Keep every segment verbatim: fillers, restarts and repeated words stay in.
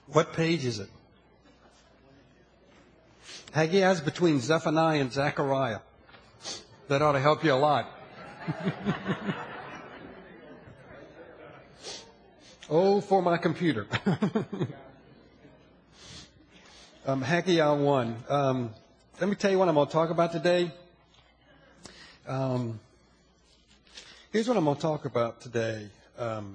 What page is it? Haggai is between Zephaniah and Zechariah. That ought to help you a lot. Oh, for my computer. um, Haggai one. Um, let me tell you what I'm going to talk about today. Um, here's what I'm going to talk about today. Um,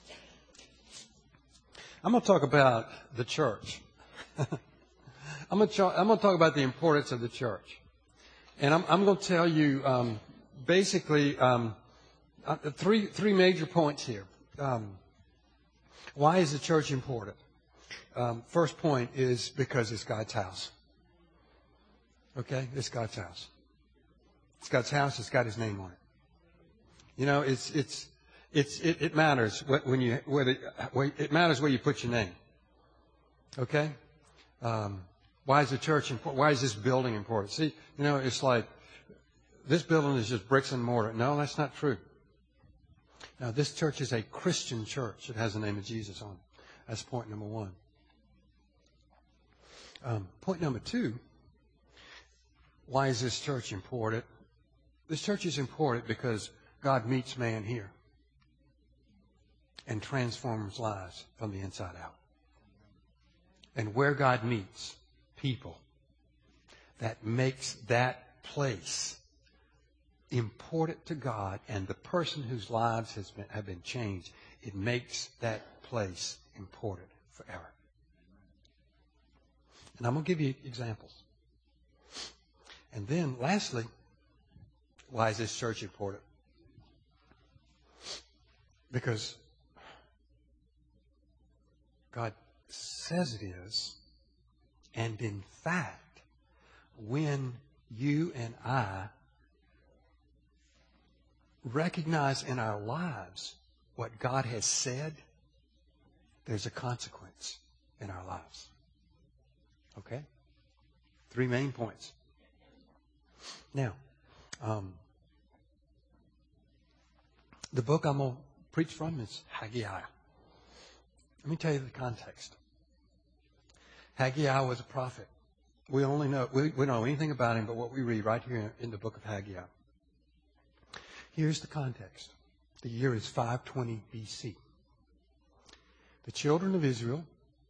I'm going to talk about the church. I'm going to I'm going to talk about the importance of the church. And I'm, I'm going to tell you um, basically um, uh, three three major points here. Um, why is the church important? Um, first point is because it's God's house. Okay? It's God's house. It's God's house. It's got His name on it. You know, it's it's it's it, it matters when you whether it matters where you put your name. Okay? Um, why is the church important? Why is this building important? See, you know, it's like this building is just bricks and mortar. No, that's not true. Now, this church is a Christian church. It has the name of Jesus on it. That's point number one. Um, point number two, why is this church important? This church is important because God meets man here and transforms lives from the inside out. And where God meets people, that makes that place important to God and the person whose lives has been, have been changed, it makes that place important forever. And I'm going to give you examples. And then, lastly, why is this church important? Because God says it is, and in fact, when you and I recognize in our lives what God has said, there's a consequence in our lives. Okay? Three main points. Now, um, the book I'm going to preach from is Haggai. Let me tell you the context. Haggai was a prophet. We only know, we, we don't know anything about him but what we read right here in the book of Haggai. Here's the context. The year is five twenty B C. The children of Israel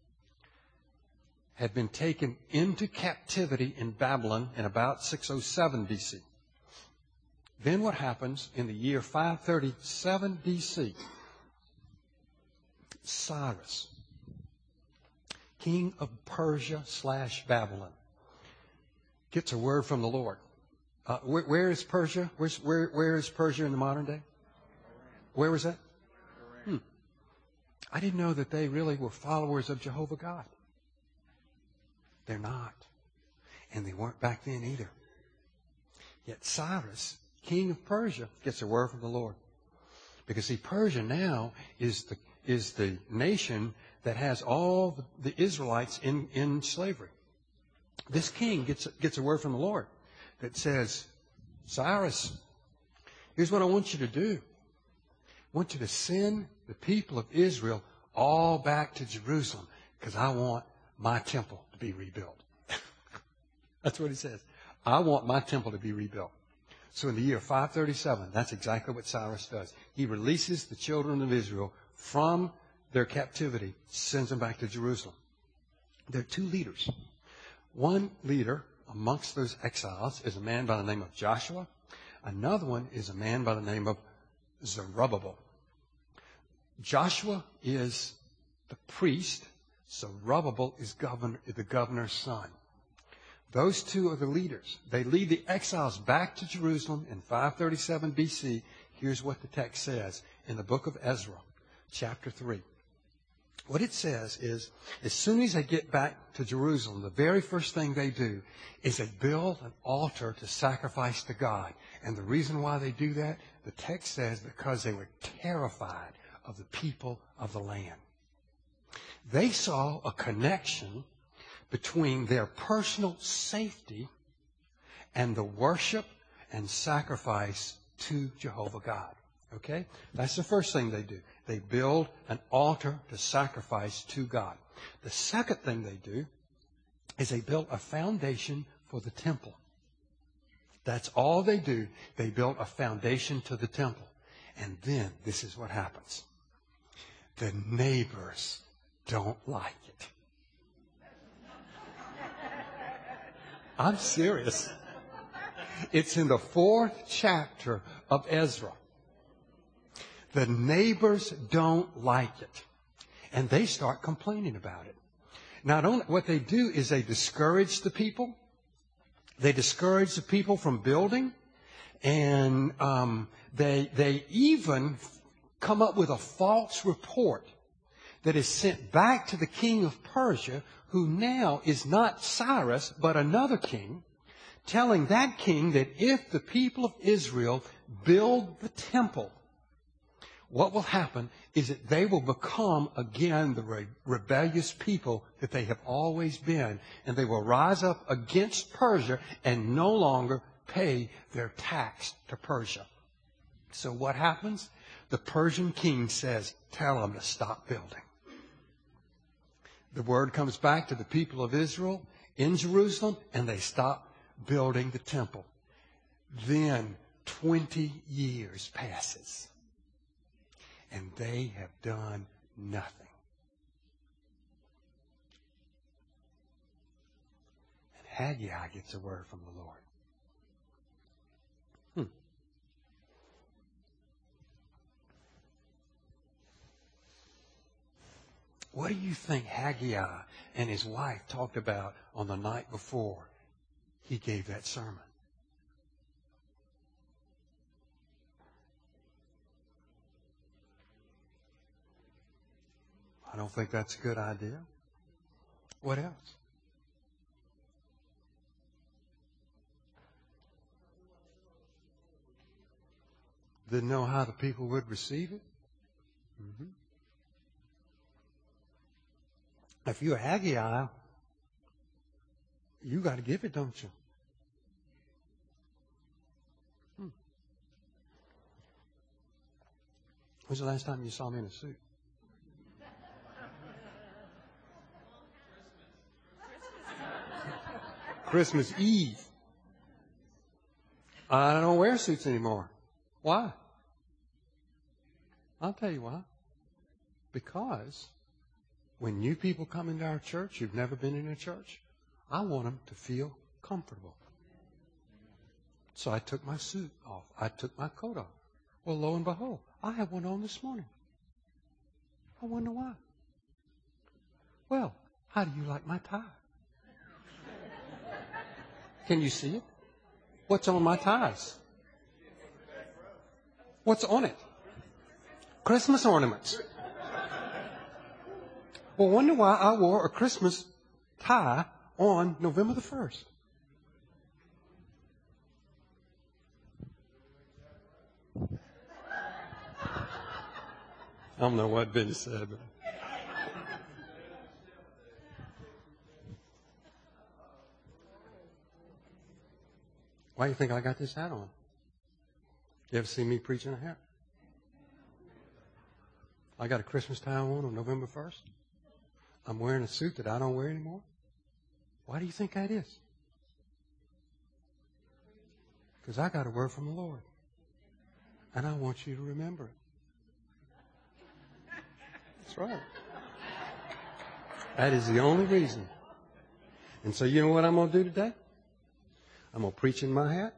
had been taken into captivity in Babylon in about six oh seven B C. Then what happens in the year five thirty-seven B C? Cyrus, king of Persia slash Babylon, gets a word from the Lord. Uh, where, where is Persia? Where's, where, where is Persia in the modern day? Where was that? Hmm. I didn't know that they really were followers of Jehovah God. They're not. And they weren't back then either. Yet Cyrus, king of Persia, gets a word from the Lord. Because see, Persia now is the is the nation that has all the, the Israelites in, in slavery. This king gets gets a word from the Lord that says, Cyrus, here's what I want you to do. I want you to send the people of Israel all back to Jerusalem because I want my temple to be rebuilt. That's what he says. I want my temple to be rebuilt. So in the year five thirty-seven, that's exactly what Cyrus does. He releases the children of Israel from their captivity, sends them back to Jerusalem. There are two leaders. One leader amongst those exiles is a man by the name of Joshua. Another one is a man by the name of Zerubbabel. Joshua is the priest. Zerubbabel is governor, the governor's son. Those two are the leaders. They lead the exiles back to Jerusalem in five thirty-seven B C. Here's what the text says in the book of Ezra, chapter three. What it says is, as soon as they get back to Jerusalem, the very first thing they do is they build an altar to sacrifice to God. And the reason why they do that, the text says, because they were terrified of the people of the land. They saw a connection between their personal safety and the worship and sacrifice to Jehovah God. Okay? That's the first thing they do. They build an altar to sacrifice to God. The second thing they do is they build a foundation for the temple. That's all they do. They build a foundation to the temple. And then this is what happens. The neighbors don't like it. I'm serious. It's in the fourth chapter of Ezra. The neighbors don't like it. And they start complaining about it. Not only, what they do is they discourage the people. They discourage the people from building. And um, they, they even come up with a false report that is sent back to the king of Persia, who now is not Cyrus, but another king, telling that king that if the people of Israel build the temple, what will happen is that they will become again the re- rebellious people that they have always been, and they will rise up against Persia and no longer pay their tax to Persia. So what happens? The Persian king says, tell them to stop building. The word comes back to the people of Israel in Jerusalem, and they stop building the temple. Then twenty years passes, and they have done nothing. And Haggai gets a word from the Lord. Hmm. What do you think Haggai and his wife talked about on the night before he gave that sermon? I don't think that's a good idea. What else? Didn't know how the people would receive it? Mm-hmm. If you're Haggai, you got to give it, don't you? Hmm. When's the last time you saw me in a suit? Christmas Eve. I don't wear suits anymore. Why? I'll tell you why. Because when new people come into our church who've never been in a church, I want them to feel comfortable. So I took my suit off. I took my coat off. Well, lo and behold, I have one on this morning. I wonder why. Well, how do you like my tie? Can you see it? What's on my ties? What's on it? Christmas ornaments. Well, wonder why I wore a Christmas tie on November the first. I don't know what Benny said, but why do you think I got this hat on? You ever see me preaching a hat? I got a Christmas tie on on November first. I'm wearing a suit that I don't wear anymore. Why do you think that is? Because I got a word from the Lord. And I want you to remember it. That's right. That is the only reason. And so you know what I'm going to do today? I'm going to preach in my hat.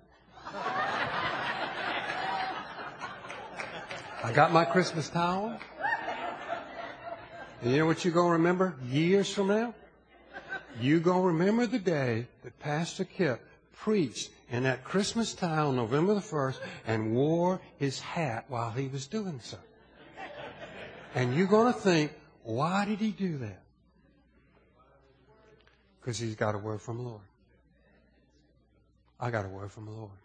I got my Christmas tie on. And you know what you're going to remember years from now? You're going to remember the day that Pastor Kip preached in that Christmas tie on November the first and wore his hat while he was doing so. And you're going to think, why did he do that? Because he's got a word from the Lord. I got a word from the Lord.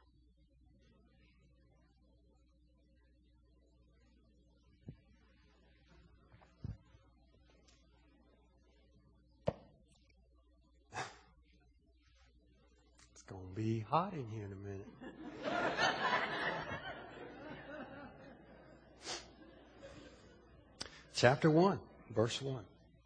It's going to be hot in here in a minute. chapter one, verse one.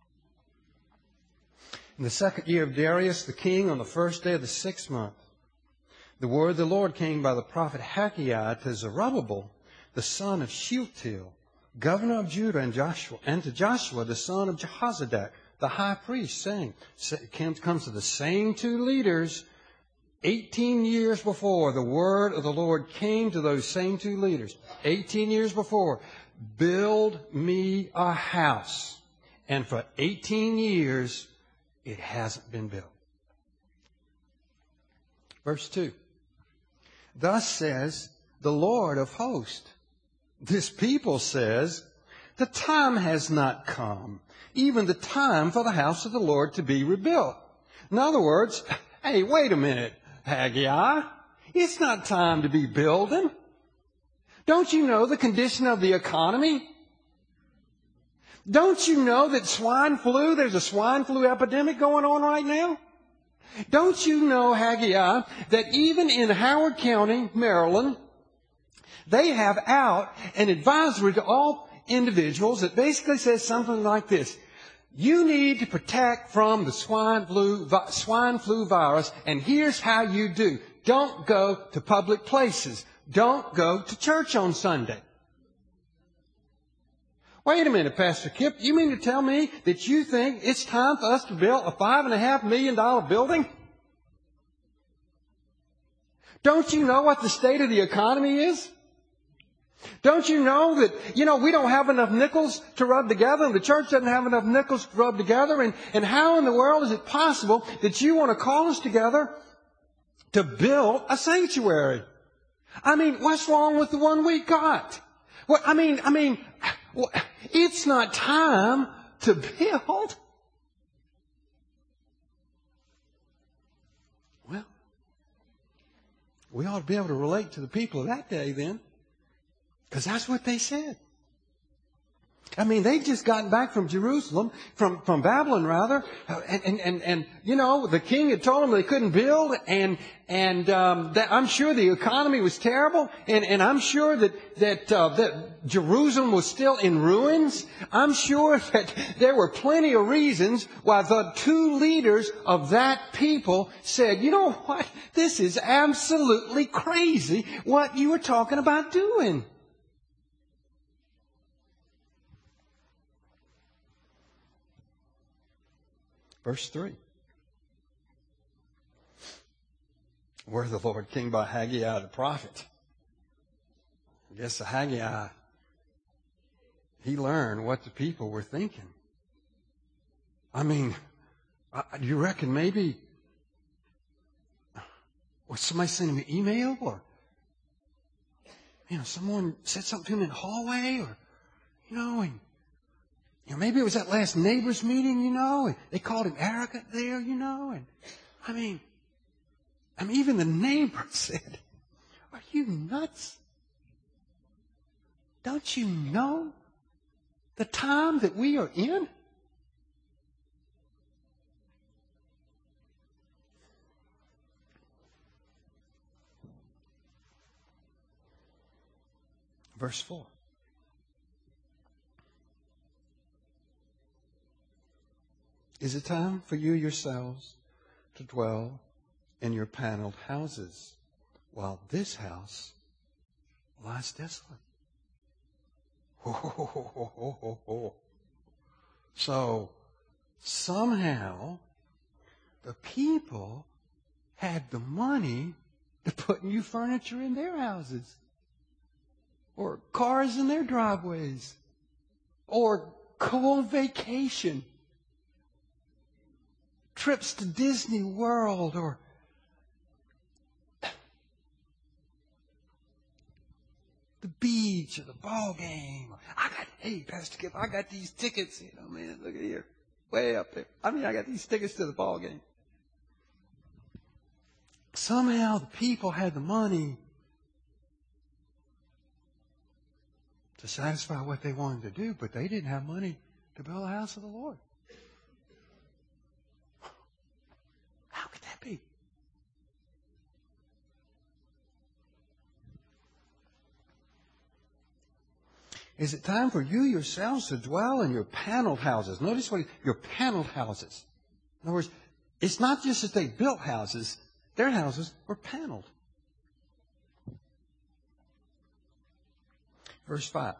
In the second year of Darius the king, on the first day of the sixth month, the word of the Lord came by the prophet Haggai to Zerubbabel, the son of Shealtiel, governor of Judah, and Joshua, and to Joshua, the son of Jehozadak, the high priest, saying, it comes to the same two leaders. Eighteen years before, the word of the Lord came to those same two leaders. Eighteen years before, build me a house. And for eighteen years, it hasn't been built. Verse two. Thus says the Lord of hosts. This people says, the time has not come, even the time for the house of the Lord to be rebuilt. In other words, hey, wait a minute, Haggai. It's not time to be building. Don't you know the condition of the economy? Don't you know that swine flu, there's a swine flu epidemic going on right now? Don't you know, Haggai, that even in Howard County, Maryland, they have out an advisory to all individuals that basically says something like this. You need to protect from the swine flu, swine flu virus, and here's how you do. Don't go to public places. Don't go to church on Sunday. Wait a minute, Pastor Kip. You mean to tell me that you think it's time for us to build a five and a half million dollar building? Don't you know what the state of the economy is? Don't you know that, you know, we don't have enough nickels to rub together, and the church doesn't have enough nickels to rub together, and, and how in the world is it possible that you want to call us together to build a sanctuary? I mean, what's wrong with the one we got? Well, I mean, I mean, well, it's not time to build. Well, we ought to be able to relate to the people of that day then. Because that's what they said. I mean, they'd just gotten back from Jerusalem, from, from Babylon rather, and, and, and, and, you know, the king had told them they couldn't build, and, and, um, that I'm sure the economy was terrible, and, and I'm sure that, that, uh, that Jerusalem was still in ruins. I'm sure that there were plenty of reasons why the two leaders of that people said, you know what, this is absolutely crazy what you were talking about doing. Verse three. Where the Lord came by Haggai the prophet. I guess the Haggai, he learned what the people were thinking. I mean, do you reckon maybe, or somebody sent him an email, or, you know, someone said something to him in the hallway, or, you know, and, you know, maybe it was that last neighbors meeting, you know, and they called him arrogant there, you know, and I mean, I mean, even the neighbor said, are you nuts? Don't you know the time that we are in? Verse four. Is it time for you yourselves to dwell in your paneled houses while this house lies desolate? Ho, ho, ho, ho, ho, ho, ho. So somehow the people had the money to put new furniture in their houses, or cars in their driveways, or go on vacation. Trips to Disney World, or the beach, or the ball game. I got, hey, Pastor Kip, I got these tickets. You know, man, look at here, way up there. I mean, I got these tickets to the ball game. Somehow the people had the money to satisfy what they wanted to do, but they didn't have money to build a house of the Lord. How could that be? Is it time for you yourselves to dwell in your paneled houses? Notice what he, your paneled houses. In other words, it's not just that they built houses. Their houses were paneled. Verse five.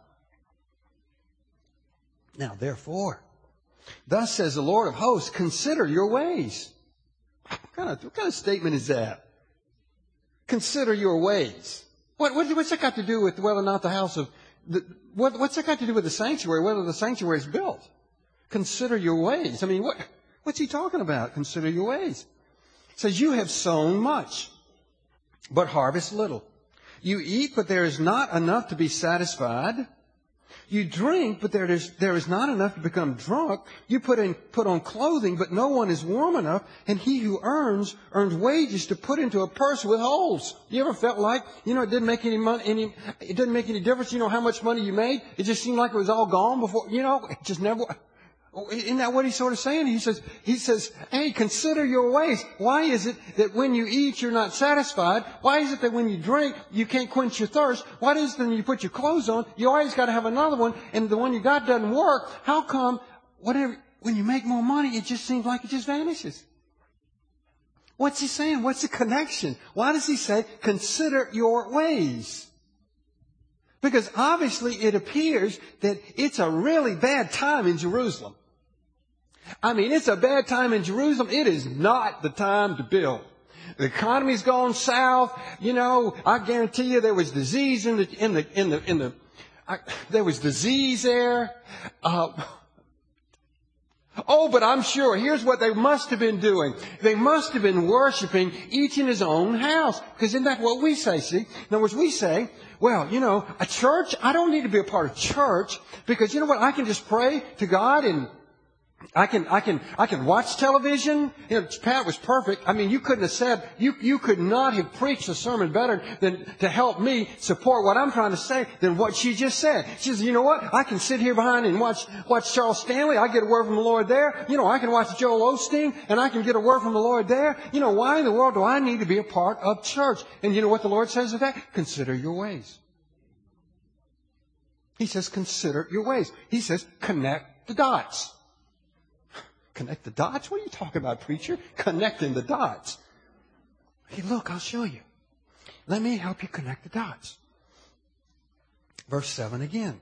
Now, therefore, thus says the Lord of hosts, consider your ways. What kind of, what kind of statement is that? Consider your ways. What, what, what's that got to do with whether or not the house of... The, what, what's that got to do with the sanctuary, whether the sanctuary is built? Consider your ways. I mean, what, what's he talking about? Consider your ways. It says, you have sown much, but harvest little. You eat, but there is not enough to be satisfied. You drink, but there is, there is not enough to become drunk. You put in, put on clothing, but no one is warm enough. And he who earns, earns wages to put into a purse with holes. You ever felt like, you know, it didn't make any money, any, it didn't make any difference, you know, how much money you made? It just seemed like it was all gone before, you know, it just never, isn't that what he's sort of saying? He says, he says, hey, consider your ways. Why is it that when you eat, you're not satisfied? Why is it that when you drink, you can't quench your thirst? Why is it that when you put your clothes on, you always got to have another one, and the one you got doesn't work? How come whatever, when you make more money, it just seems like it just vanishes? What's he saying? What's the connection? Why does he say, consider your ways? Because obviously it appears that it's a really bad time in Jerusalem. I mean, it's a bad time in Jerusalem. It is not the time to build. The economy's gone south. You know, I guarantee you there was disease in the, in the, in the, in the, I, there was disease there. Uh, oh, but I'm sure, here's what they must have been doing. They must have been worshiping each in his own house. Because isn't that what we say, see? In other words, we say, well, you know, a church, I don't need to be a part of church because you know what? I can just pray to God and I can, I can, I can watch television. You know, Pat was perfect. I mean, you couldn't have said, you, you could not have preached a sermon better than to help me support what I'm trying to say than what she just said. She says, you know what? I can sit here behind and watch, watch Charles Stanley. I get a word from the Lord there. You know, I can watch Joel Osteen and I can get a word from the Lord there. You know, why in the world do I need to be a part of church? And you know what the Lord says to that? Consider your ways. He says, consider your ways. He says, connect the dots. Connect the dots? What are you talking about, preacher? Connecting the dots. Hey, look, I'll show you. Let me help you connect the dots. Verse seven again.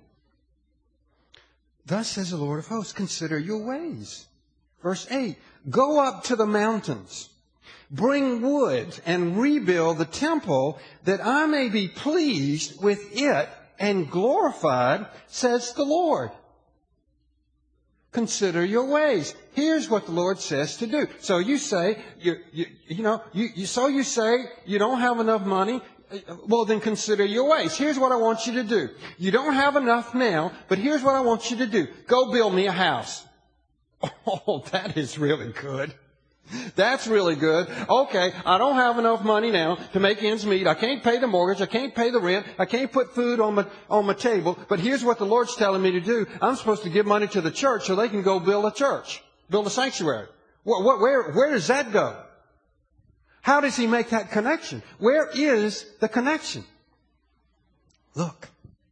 Thus says the Lord of hosts, consider your ways. Verse eight, go up to the mountains, bring wood, and rebuild the temple, that I may be pleased with it and glorified, says the Lord. Consider your ways. Here's what the Lord says to do. So you say, you, you, you know, you, you, so you say you don't have enough money. Well, then consider your ways. Here's what I want you to do. You don't have enough now, but here's what I want you to do. Go build me a house. Oh, that is really good. That's really good. Okay, I don't have enough money now to make ends meet. I can't pay the mortgage. I can't pay the rent. I can't put food on my, on my table. But here's what the Lord's telling me to do. I'm supposed to give money to the church so they can go build a church, build a sanctuary. What, what, where, where does that go? How does he make that connection? Where is the connection? Look.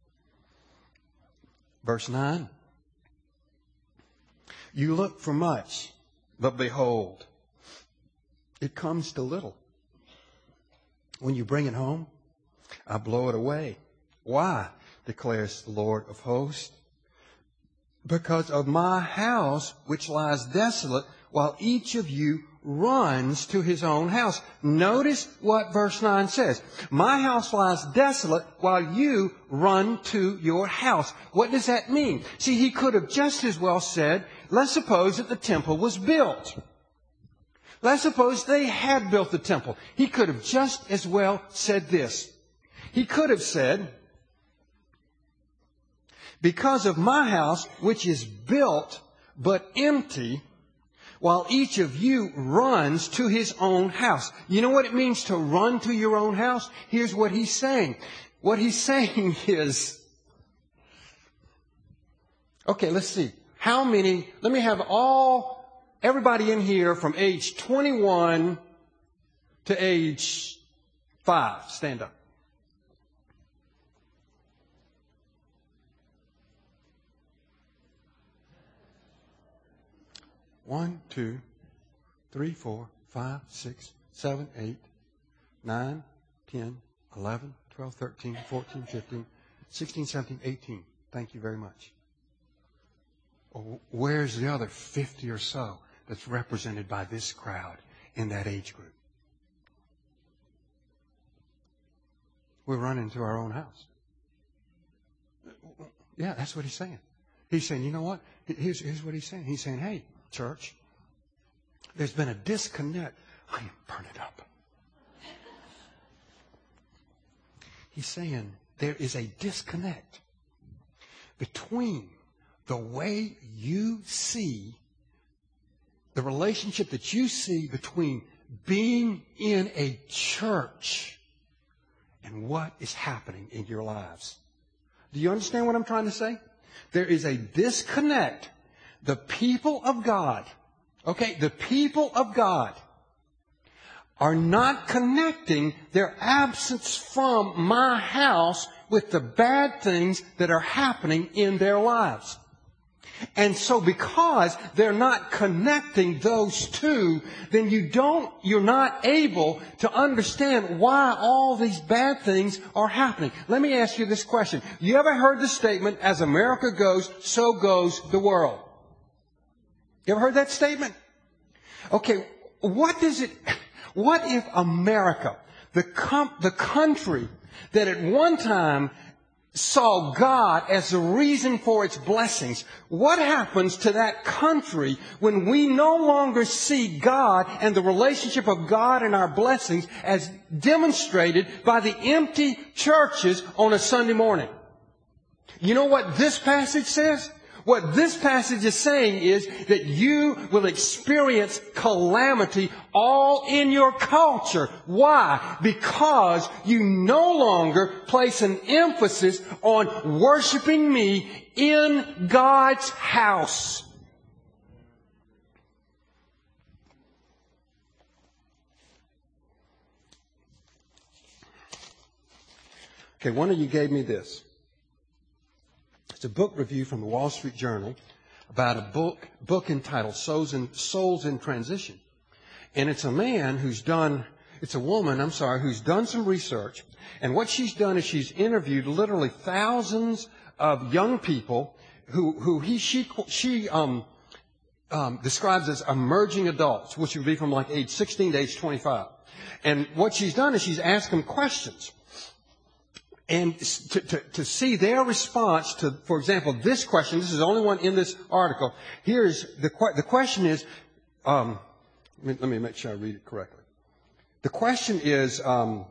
Verse nine. You look for much, but behold, it comes to little. When you bring it home, I blow it away. Why? Declares the Lord of hosts. Because of my house, which lies desolate, while each of you runs to his own house. Notice what verse nine says. My house lies desolate while you run to your house. What does that mean? See, he could have just as well said, let's suppose that the temple was built. Let's suppose they had built the temple. He could have just as well said this. He could have said, because of my house, which is built but empty, while each of you runs to his own house. You know what it means to run to your own house? Here's what he's saying. What he's saying is, okay, let's see. How many, let me have all, everybody in here from age twenty-one to age five. Stand up. one, two, three, four, five, six, seven, eight, nine, ten, eleven, twelve, thirteen, fourteen, fifteen, sixteen, seventeen, eighteen. Thank you very much. Where's the other fifty or so that's represented by this crowd in that age group? We're running to our own house. Yeah, that's what he's saying. He's saying, you know what? Here's, here's what he's saying. He's saying, hey, church, there's been a disconnect. I am burning up. He's saying there is a disconnect between the way you see, the relationship that you see between being in a church and what is happening in your lives. Do you understand what I'm trying to say? There is a disconnect. The people of God, okay, the people of God are not connecting their absence from my house with the bad things that are happening in their lives. And so because they're not connecting those two, then you don't, you're not able to understand why all these bad things are happening. Let me ask you this question. You ever heard the statement, as America goes, so goes the world? You ever heard that statement? Okay, what does it, what if America, the com- the country that at one time saw God as the reason for its blessings, what happens to that country when we no longer see God and the relationship of God and our blessings as demonstrated by the empty churches on a Sunday morning? You know what this passage says? What this passage is saying is that you will experience calamity all in your culture. Why? Because you no longer place an emphasis on worshiping me in God's house. Okay, one of you gave me this. It's a book review from the Wall Street Journal about a book book entitled Souls in, Souls in Transition. And it's a man who's done, it's a woman, I'm sorry, who's done some research. And what she's done is she's interviewed literally thousands of young people who, who he, she, she, um, um, describes as emerging adults, which would be from like age sixteen to age twenty-five. And what she's done is she's asked them questions. And to, to, to see their response to, for example, this question, this is the only one in this article. Here's the, the question is, um, let me, let me make sure I read it correctly. The question is, um,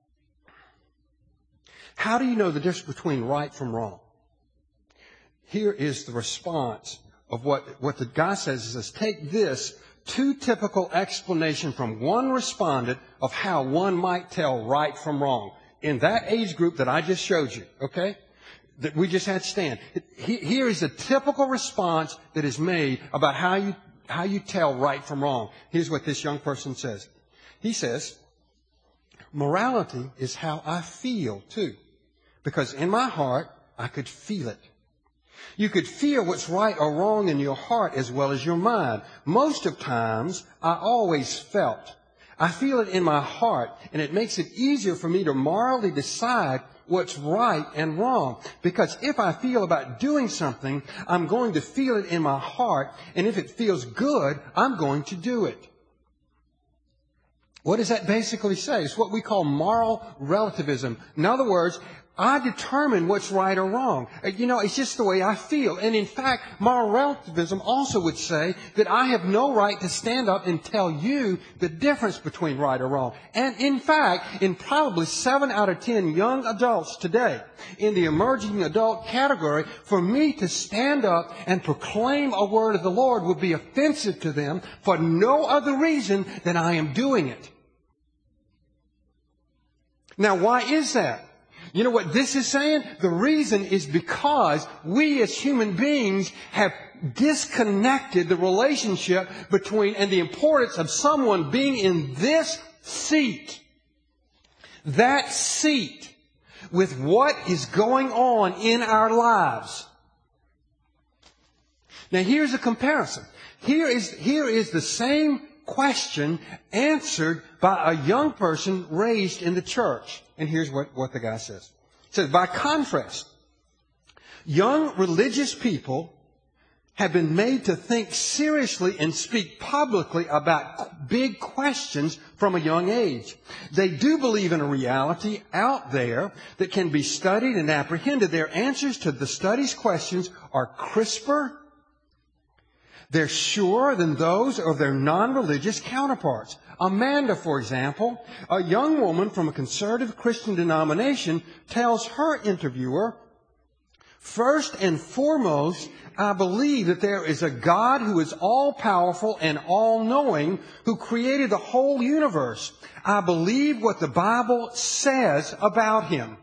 how do you know the difference between right from wrong? Here is the response of what, what the guy says. He says, take this two typical explanation from one respondent of how one might tell right from wrong. In that age group that I just showed you, okay, that we just had stand. Here is a typical response that is made about how you, how you tell right from wrong. Here's what this young person says. He says, morality is how I feel too, because in my heart, I could feel it. You could feel what's right or wrong in your heart as well as your mind. Most of times, I always felt. I feel it in my heart, and it makes it easier for me to morally decide what's right and wrong. Because if I feel about doing something, I'm going to feel it in my heart, and if it feels good, I'm going to do it. What does that basically say? It's what we call moral relativism. In other words, I determine what's right or wrong. You know, it's just the way I feel. And in fact, moral relativism also would say that I have no right to stand up and tell you the difference between right or wrong. And in fact, in probably seven out of ten young adults today, in the emerging adult category, for me to stand up and proclaim a word of the Lord would be offensive to them for no other reason than I am doing it. Now, why is that? You know what this is saying? The reason is because we as human beings have disconnected the relationship between and the importance of someone being in this seat, that seat, with what is going on in our lives. Now here's a comparison. Here is, here is the same question answered by a young person raised in the church. And here's what, what the guy says. It says, by contrast, young religious people have been made to think seriously and speak publicly about big questions from a young age. They do believe in a reality out there that can be studied and apprehended. Their answers to the study's questions are crisper. They're surer than those of their non-religious counterparts. Amanda, for example, a young woman from a conservative Christian denomination, tells her interviewer, first and foremost, I believe that there is a God who is all-powerful and all-knowing, who created the whole universe. I believe what the Bible says about Him.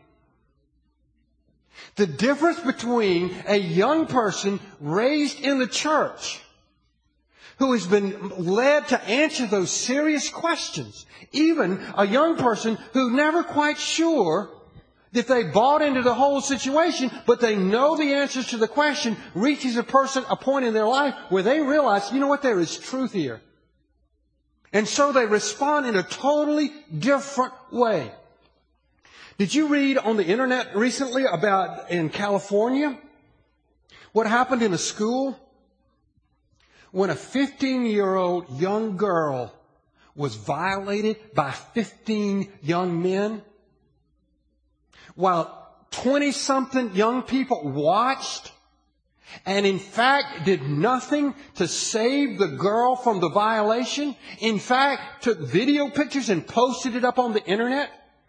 The difference between a young person raised in the church who has been led to answer those serious questions, even a young person who's never quite sure if they bought into the whole situation, but they know the answers to the question, reaches a person, a point in their life where they realize, you know what, there is truth here. And so they respond in a totally different way. Did you read on the internet recently about in California what happened in a school when a fifteen-year-old young girl was violated by fifteen young men? While twenty-something young people watched and in fact did nothing to save the girl from the violation. In fact, took video pictures and posted it up on the internet.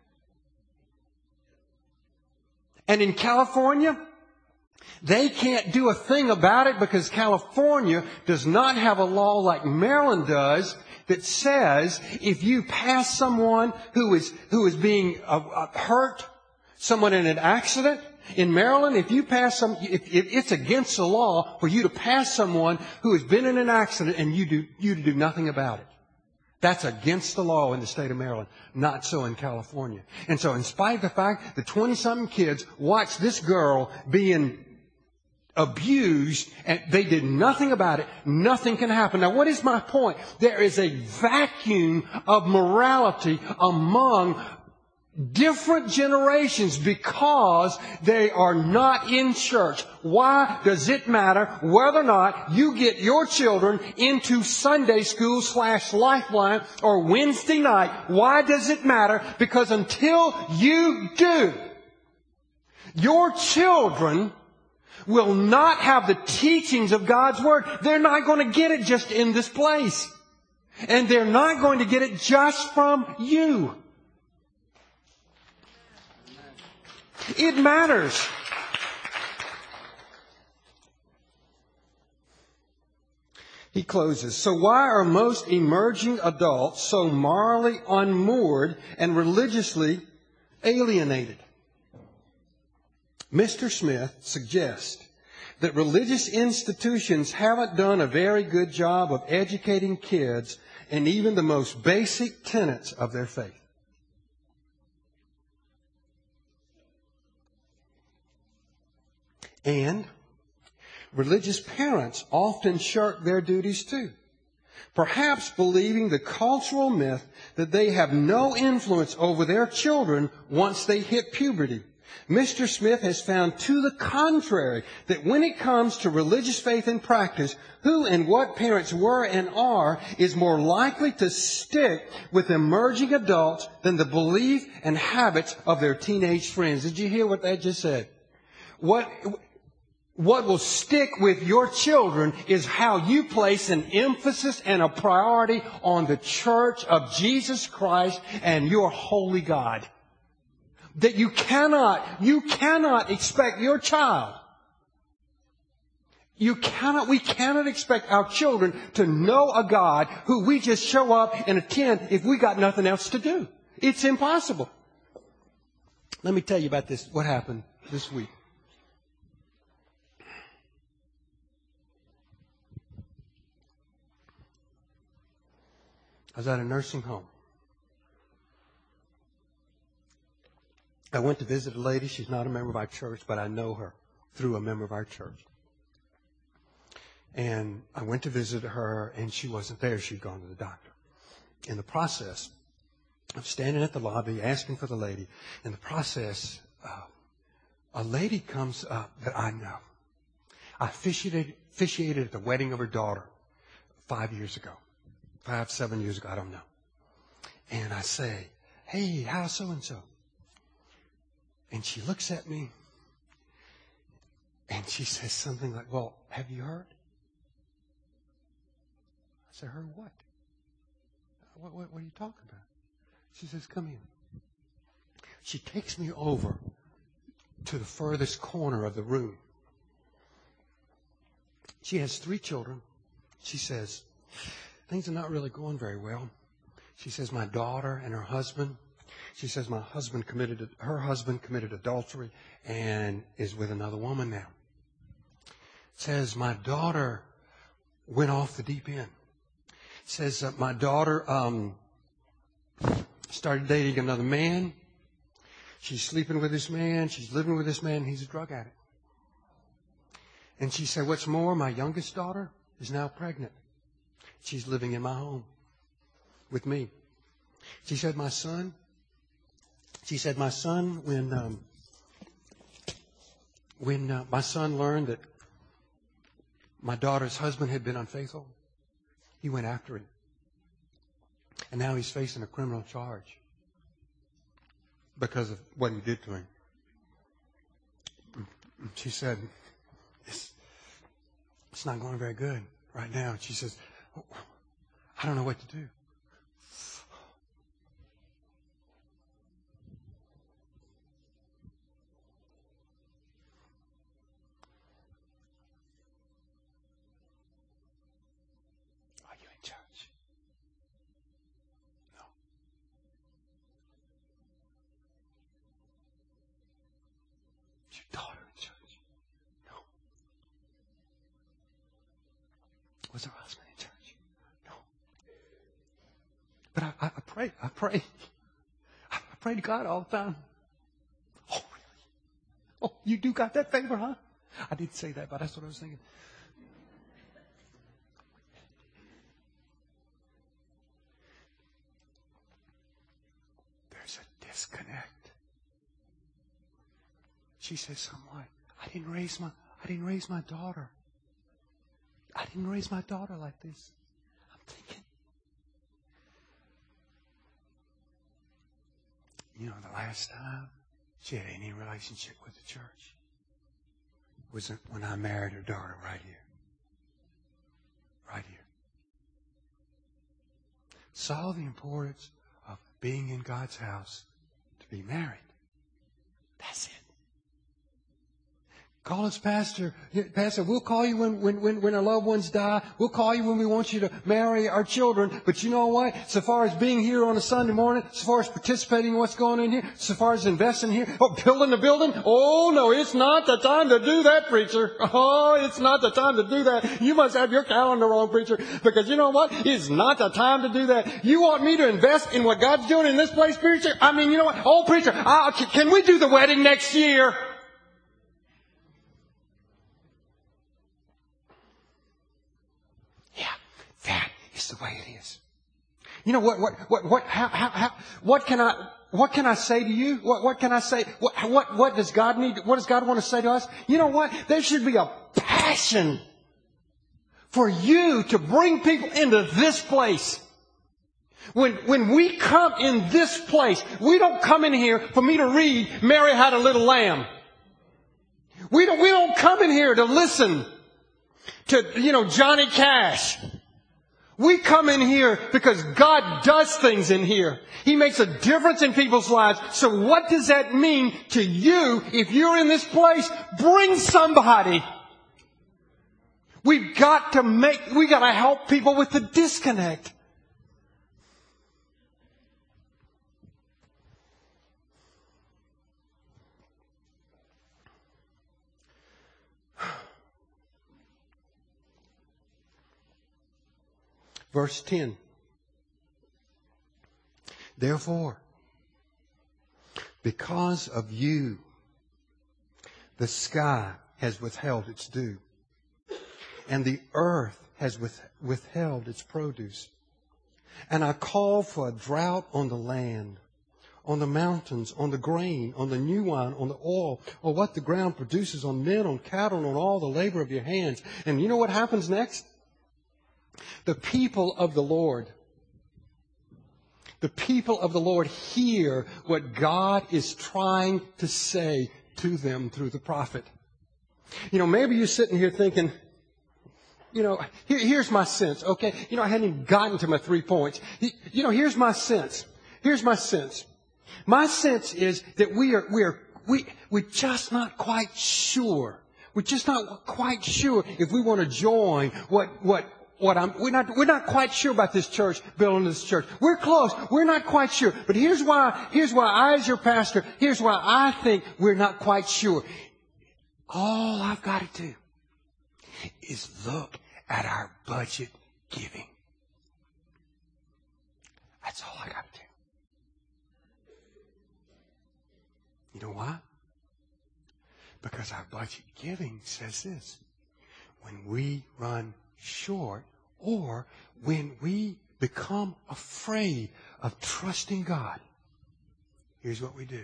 And in California, they can't do a thing about it because California does not have a law like Maryland does that says if you pass someone who is, who is being uh, uh, hurt, someone in an accident, in Maryland, if you pass some, if, if it's against the law for you to pass someone who has been in an accident and you do, you do nothing about it. That's against the law in the state of Maryland. Not so in California. And so in spite of the fact that twenty-something kids watched this girl being abused and they did nothing about it, nothing can happen. Now what is my point? There is a vacuum of morality among different generations because they are not in church. Why does it matter whether or not you get your children into Sunday school slash Lifeline or Wednesday night? Why does it matter? Because until you do, your children will not have the teachings of God's Word. They're not going to get it just in this place. And they're not going to get it just from you. It matters. He closes. So why are most emerging adults so morally unmoored and religiously alienated? Mister Smith suggests that religious institutions haven't done a very good job of educating kids in even the most basic tenets of their faith. And religious parents often shirk their duties too, perhaps believing the cultural myth that they have no influence over their children once they hit puberty. Mister Smith has found to the contrary that when it comes to religious faith and practice, who and what parents were and are is more likely to stick with emerging adults than the belief and habits of their teenage friends. Did you hear what that just said? What... What will stick with your children is how you place an emphasis and a priority on the church of Jesus Christ and your holy God. That you cannot, you cannot expect your child, you cannot, we cannot expect our children to know a God who we just show up and attend if we got nothing else to do. It's impossible. Let me tell you about this, what happened this week. I was at a nursing home. I went to visit a lady. She's not a member of our church, but I know her through a member of our church. And I went to visit her, and she wasn't there. She'd gone to the doctor. In the process, I'm standing at the lobby asking for the lady. In the process, uh, a lady comes up that I know. I officiated, officiated at the wedding of her daughter five years ago. Five, seven years ago, I don't know. And I say, hey, how's so-and-so? And she looks at me, and she says something like, well, have you heard? I said, heard what? What, what? What are you talking about? She says, come here. She takes me over to the furthest corner of the room. She has three children. She says, things are not really going very well. She says, my daughter and her husband. She says, my husband committed, her husband committed adultery and is with another woman now. Says, my daughter went off the deep end. Says, uh, my daughter um, started dating another man. She's sleeping with this man. She's living with this man. He's a drug addict. And she said, what's more, my youngest daughter is now pregnant. She's living in my home with me. She said, my son, she said, my son, when, um, when uh, my son learned that my daughter's husband had been unfaithful, he went after him. And now he's facing a criminal charge because of what he did to him. She said, it's, it's not going very good right now. She says, I don't know what to do. Are you in church? No. Is your daughter in church? No. Was her husband in church? No. But I, I, I pray, I pray. I pray to God all the time. Oh, really? Oh, you do got that favor, huh? I didn't say that, but that's what I was thinking. There's a disconnect. She says something like, I didn't raise my, I didn't raise my daughter. I didn't raise my daughter like this. I'm thinking, you know, the last time she had any relationship with the church was when I married her daughter right here. Right here. Saw the importance of being in God's house to be married. That's it. Call us pastor. Pastor, we'll call you when, when, when, when our loved ones die. We'll call you when we want you to marry our children. But you know what? So far as being here on a Sunday morning, so far as participating in what's going on here, so far as investing here, oh, building the building, oh no, it's not the time to do that, preacher. Oh, it's not the time to do that. You must have your calendar wrong, preacher. Because you know what? It's not the time to do that. You want me to invest in what God's doing in this place, preacher? I mean, you know what? Oh, preacher, uh, can we do the wedding next year? That is the way it is. You know what? What? What? What? How? How? how what can I? What can I say to you? What? What can I say? What? What? What does God need? What does God want to say to us? You know what? There should be a passion for you to bring people into this place. When when we come in this place, we don't come in here for me to read Mary Had a Little Lamb. We don't. We don't come in here to listen to you know Johnny Cash. We come in here because God does things in here. He makes a difference in people's lives. So what does that mean to you if you're in this place? Bring somebody. We've got to make, we got to help people with the disconnect. Verse ten. Therefore, because of you, the sky has withheld its dew, and the earth has with, withheld its produce. And I call for a drought on the land, on the mountains, on the grain, on the new wine, on the oil, or what the ground produces, on men, on cattle, on all the labor of your hands. And you know what happens next? The people of the Lord, the people of the Lord hear what God is trying to say to them through the prophet. You know, maybe you're sitting here thinking, you know, here, here's my sense, okay? You know, I hadn't even gotten to my three points. You know, here's my sense. Here's my sense. My sense is that we are, we are, we, we're just not quite sure. We're just not quite sure if we want to join what, what, what I'm, we're not, we're not quite sure about this church, building this church. We're close. We're not quite sure. But here's why, here's why I, as your pastor, here's why I think we're not quite sure. All I've got to do is look at our budget giving. That's all I got to do. You know why? Because our budget giving says this. When we run short, or when we become afraid of trusting God, here's what we do.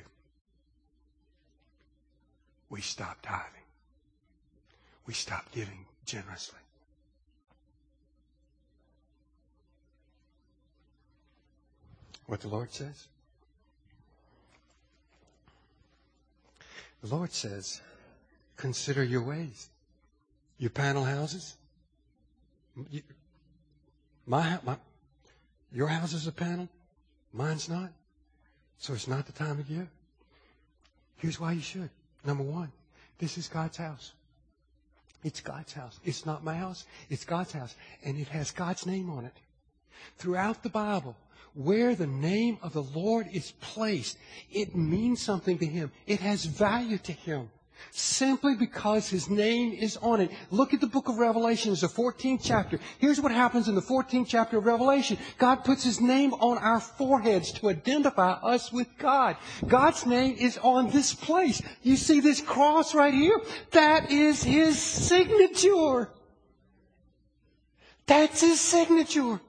We stop tithing. We stop giving generously. What the Lord says? The Lord says, consider your ways. Your panel houses. You, my, my, your house is a panel. Mine's not. So it's not the time of year. Here's why you should. Number one, this is God's house. It's God's house. It's not my house. It's God's house. And it has God's name on it. Throughout the Bible, where the name of the Lord is placed, it means something to Him. It has value to Him. Simply because His name is on it. Look at the book of Revelation. It's the fourteenth chapter. Here's what happens in the fourteenth chapter of Revelation. God puts His name on our foreheads to identify us with God. God's name is on this place. You see this cross right here? That is His signature. That's His signature.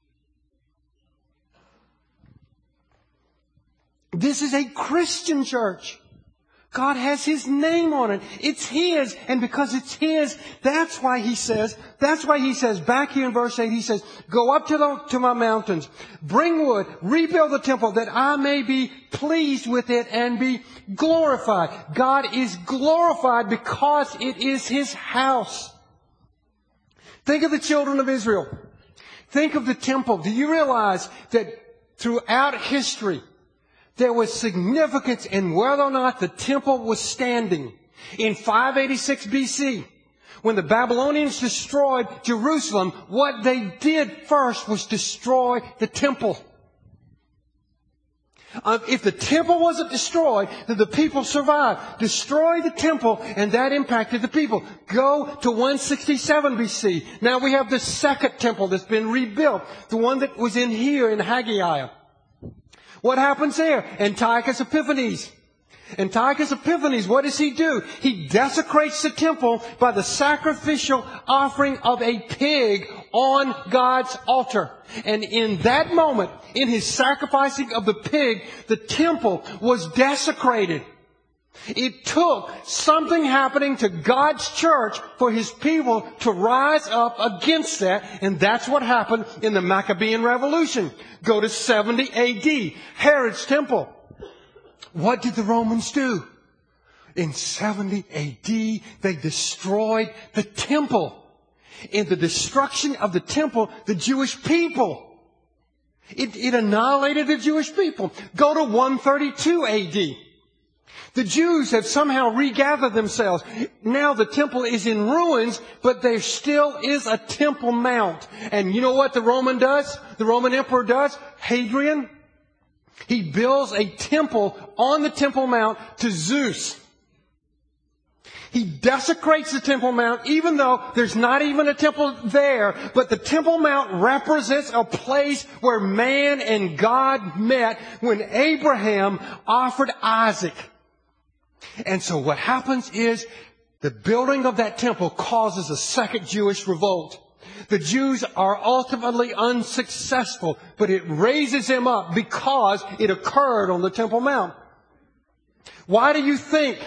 This is a Christian church. God has His name on it. It's His. And because it's His, that's why He says, that's why He says, back here in verse eight, He says, go up to the, to my mountains, bring wood, rebuild the temple that I may be pleased with it and be glorified. God is glorified because it is His house. Think of the children of Israel. Think of the temple. Do you realize that throughout history, there was significance in whether or not the temple was standing. In five eighty-six B C, when the Babylonians destroyed Jerusalem, what they did first was destroy the temple. Uh, if the temple wasn't destroyed, then the people survived. Destroy the temple, and that impacted the people. Go to one sixty-seven B C. Now we have the second temple that's been rebuilt. The one that was in here in Haggai. What happens there? Antiochus Epiphanes. Antiochus Epiphanes, what does he do? He desecrates the temple by the sacrificial offering of a pig on God's altar. And in that moment, in his sacrificing of the pig, the temple was desecrated. It took something happening to God's church for His people to rise up against that. And that's what happened in the Maccabean Revolution. Go to seventy A D, Herod's temple. What did the Romans do? In seventy A D, they destroyed the temple. In the destruction of the temple, the Jewish people, it, it annihilated the Jewish people. Go to one thirty-two A D. The Jews have somehow regathered themselves. Now the temple is in ruins, but there still is a temple mount. And you know what the Roman does? The Roman emperor does? Hadrian. He builds a temple on the Temple Mount to Zeus. He desecrates the Temple Mount, even though there's not even a temple there. But the Temple Mount represents a place where man and God met when Abraham offered Isaac. And so what happens is The building of that temple causes a second Jewish revolt. The Jews are ultimately unsuccessful, but it raises them up because it occurred on the Temple Mount. Why do you think?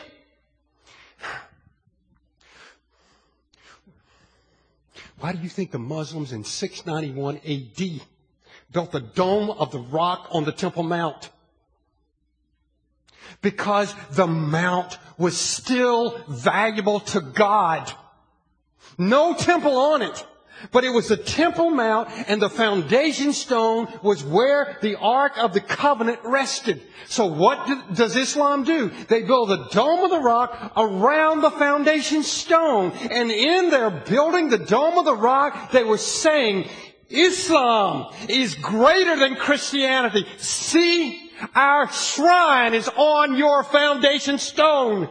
Why do you think the Muslims in six ninety-one A D built the Dome of the Rock on the Temple Mount? Because the mount was still valuable to God. No temple on it, but it was the Temple Mount, and the foundation stone was where the Ark of the Covenant rested. So what does Islam do? They build the Dome of the Rock around the foundation stone. And in their building the Dome of the Rock, they were saying, Islam is greater than Christianity. See? Our shrine is on your foundation stone.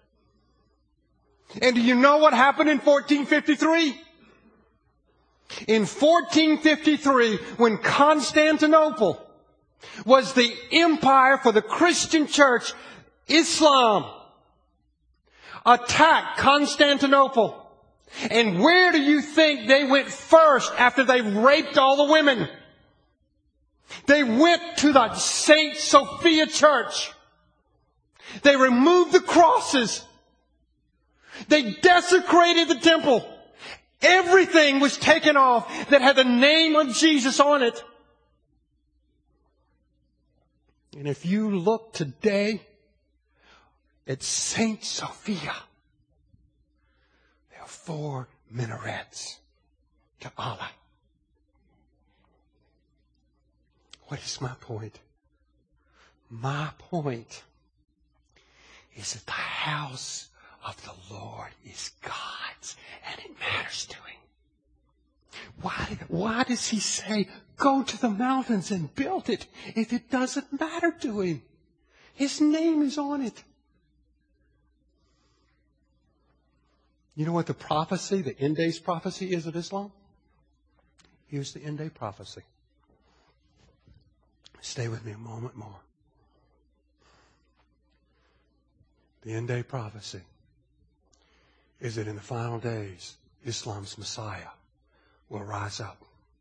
And do you know what happened in fourteen fifty-three? In fourteen fifty-three, when Constantinople was the empire for the Christian church, Islam attacked Constantinople. And where do you think they went first after they raped all the women? They went to the Saint Sophia Church. They removed the crosses. They desecrated the temple. Everything was taken off that had the name of Jesus on it. And if you look today at Saint Sophia, there are four minarets to Allah. What is my point? My point is that the house of the Lord is God's, and it matters to Him. Why, why does He say, go to the mountains and build it if it doesn't matter to Him? His name is on it. You know what the prophecy, the end days prophecy is of Islam? Here's the end day prophecy. Stay with me a moment more. The end day prophecy is that in the final days, Islam's Messiah will rise up.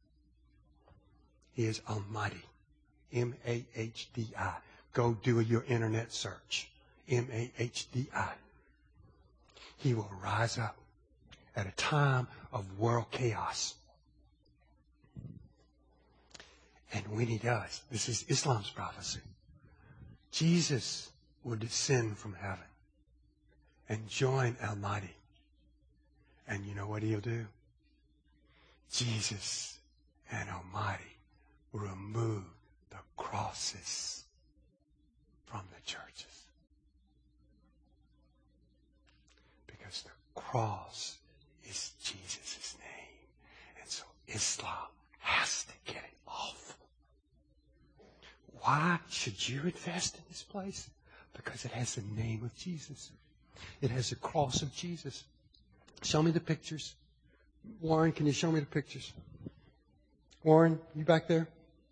He is Almighty. M A H D I. Go do your internet search. M A H D I. He will rise up at a time of world chaos. And when He does, this is Islam's prophecy, Jesus will descend from heaven and join Almighty. And you know what He'll do? Jesus and Almighty will remove the crosses from the churches. Because the cross is Jesus' name. And so Islam has to get it off. Why should you invest in this place? Because it has the name of Jesus. It has the cross of Jesus. Show me the pictures. Warren, can you show me the pictures? Warren, you back there?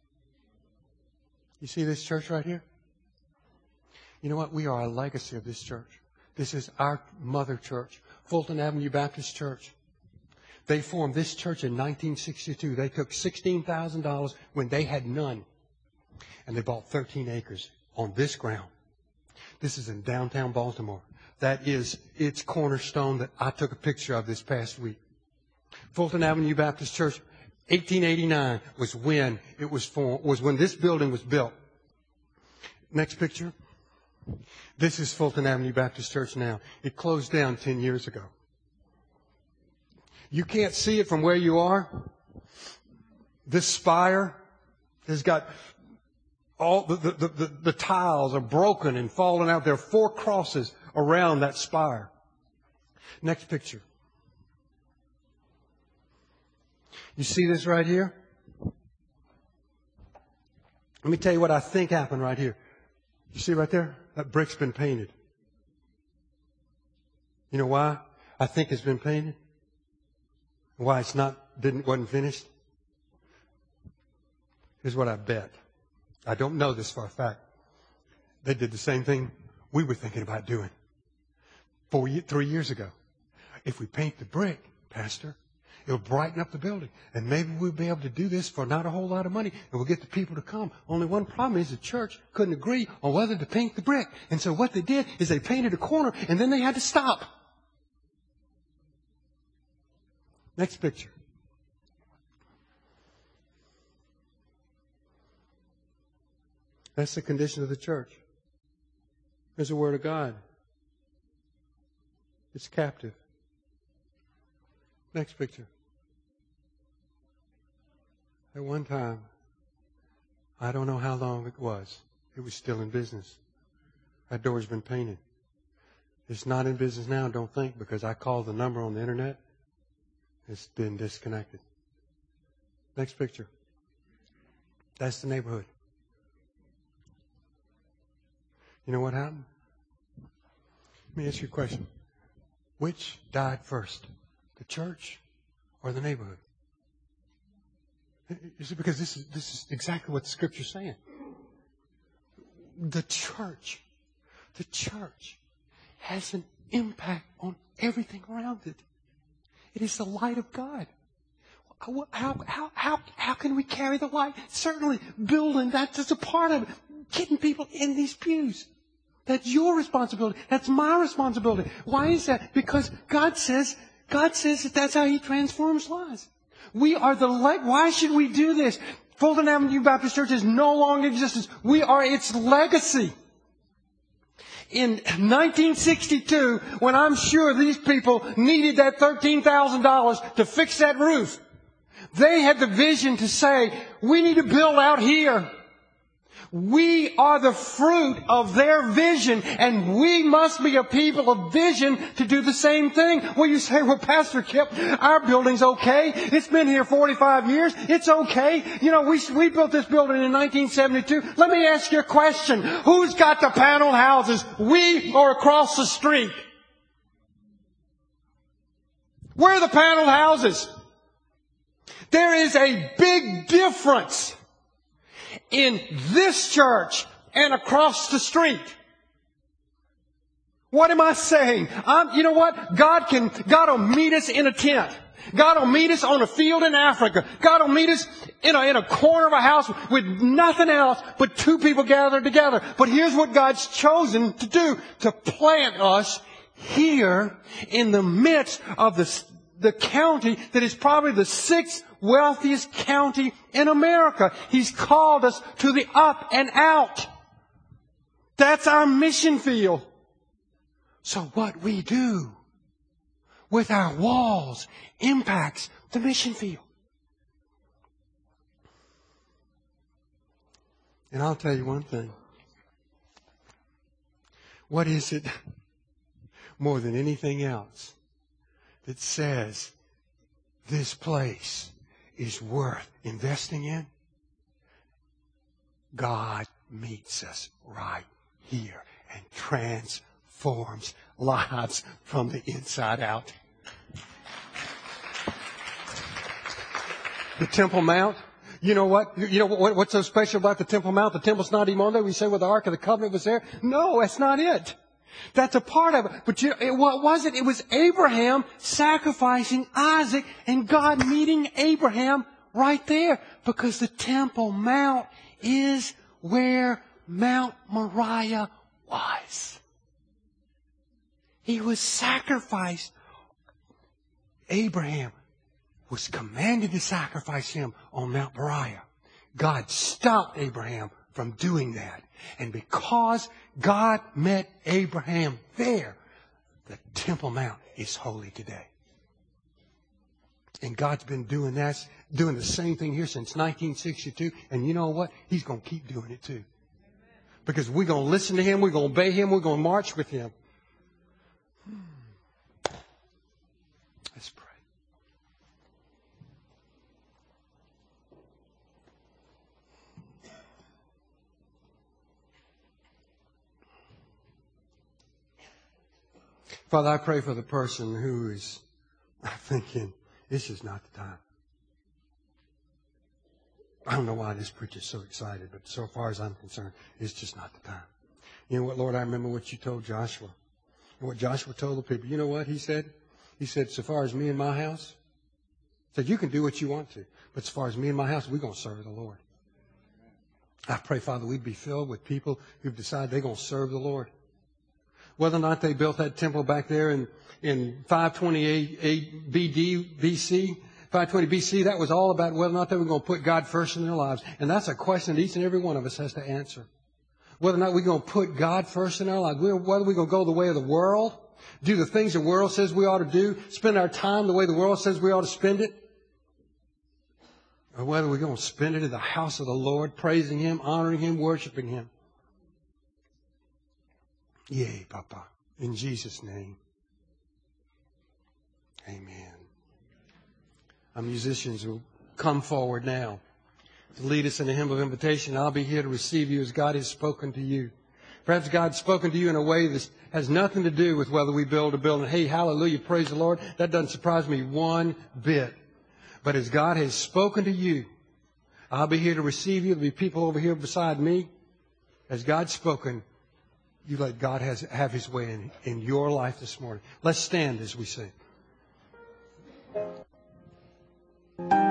You see this church right here? You know what? We are a legacy of this church. This is our mother church, Fulton Avenue Baptist Church. They formed this church in nineteen sixty-two. They took sixteen thousand dollars when they had none, and they bought thirteen acres on this ground. This is in downtown Baltimore. That is its cornerstone that I took a picture of this past week. Fulton Avenue Baptist Church, eighteen eighty-nine was when it was formed, was when this building was built. Next picture. This is Fulton Avenue Baptist Church now. It closed down ten years ago. You can't see it from where you are. This spire has got all the, the, the, the, the tiles are broken and fallen out. There are four crosses around that spire. Next picture. You see this right here? Let me tell you what I think happened right here. You see right there? That brick's been painted. You know why I think it's been painted? Why it's not didn't wasn't finished? Here's what I bet. I don't know this for a fact. They did the same thing we were thinking about doing. four, ye- three years ago. If we paint the brick, Pastor, it'll brighten up the building. And maybe we'll be able to do this for not a whole lot of money, and we'll get the people to come. Only one problem is the church couldn't agree on whether to paint the brick. And so what they did is they painted a corner, and then they had to stop. Next picture. That's the condition of the church. There's the Word of God. It's captive. Next picture. At one time, I don't know how long it was, it was still in business. That door's been painted. It's not in business now, don't think, because I called the number on the internet. It's been disconnected. Next picture. That's the neighborhood. You know what happened? Let me ask you a question. Which died first? The church or the neighborhood? You see, because this is, this is exactly what the Scripture's saying. The church, the church has an impact on everything around it. It is the light of God. How, how, how, how can we carry the light? Certainly, building, that's just a part of it. Getting people in these pews. That's your responsibility. That's my responsibility. Why is that? Because God says, God says that that's how He transforms lives. We are the light. Why should we do this? Fulton Avenue Baptist Church is no longer in existence. We are its legacy. In nineteen sixty-two, when I'm sure these people needed that thirteen thousand dollars to fix that roof, they had the vision to say, we need to build out here. We are the fruit of their vision, and we must be a people of vision to do the same thing. Well, you say, well, Pastor Kip, our building's okay. It's been here forty-five years. It's okay. You know, we, we built this building in nineteen seventy-two. Let me ask you a question. Who's got the paneled houses? We or across the street? Where are the paneled houses? There is a big difference in this church and across the street. What am I saying? I'm, you know what? God can, God will meet us in a tent. God will meet us on a field in Africa. God will meet us in a, in a corner of a house with nothing else but two people gathered together. But here's what God's chosen to do, to plant us here in the midst of the, the county that is probably the sixth wealthiest county in America. He's called us to the up and out. That's our mission field. So what we do with our walls impacts the mission field. And I'll tell you one thing. What is it more than anything else that says this place is worth investing in? God meets us right here and transforms lives from the inside out. The Temple Mount. You know what? You know what, what's so special about the Temple Mount? The temple's not even on there. We say, well, the Ark of the Covenant was there. No, that's not it. That's a part of it. But you know, it, what was it? It was Abraham sacrificing Isaac and God meeting Abraham right there. Because the Temple Mount is where Mount Moriah was. He was sacrificed. Abraham was commanded to sacrifice him on Mount Moriah. God stopped Abraham from doing that. And because God met Abraham there, the Temple Mount is holy today. And God's been doing that, doing the same thing here since nineteen sixty-two. And you know what? He's going to keep doing it too. Because we're going to listen to Him, we're going to obey Him, we're going to march with Him. Let's pray. Father, I pray for the person who is thinking, this is not the time. I don't know why this preacher's so excited, but so far as I'm concerned, it's just not the time. You know what, Lord, I remember what you told Joshua. And what Joshua told the people, you know what he said? He said, so far as me and my house, he said, you can do what you want to, but as far as me and my house, we're going to serve the Lord. I pray, Father, we'd be filled with people who've decided they're going to serve the Lord. Whether or not they built that temple back there in, in five twenty-eight B D, B C, five twenty B C, that was all about whether or not they were going to put God first in their lives. And that's a question that each and every one of us has to answer. Whether or not we're going to put God first in our lives. Whether we're going to go the way of the world, do the things the world says we ought to do, spend our time the way the world says we ought to spend it. Or whether we're going to spend it in the house of the Lord, praising Him, honoring Him, worshiping Him. Yay, Papa. In Jesus' name. Amen. Our musicians will come forward now to lead us in a hymn of invitation. I'll be here to receive you as God has spoken to you. Perhaps God's spoken to you in a way that has nothing to do with whether we build a building. Hey, hallelujah, praise the Lord. That doesn't surprise me one bit. But as God has spoken to you, I'll be here to receive you. There'll be people over here beside me. As God's spoken, you let God has, have His way in, in your life this morning. Let's stand as we sing.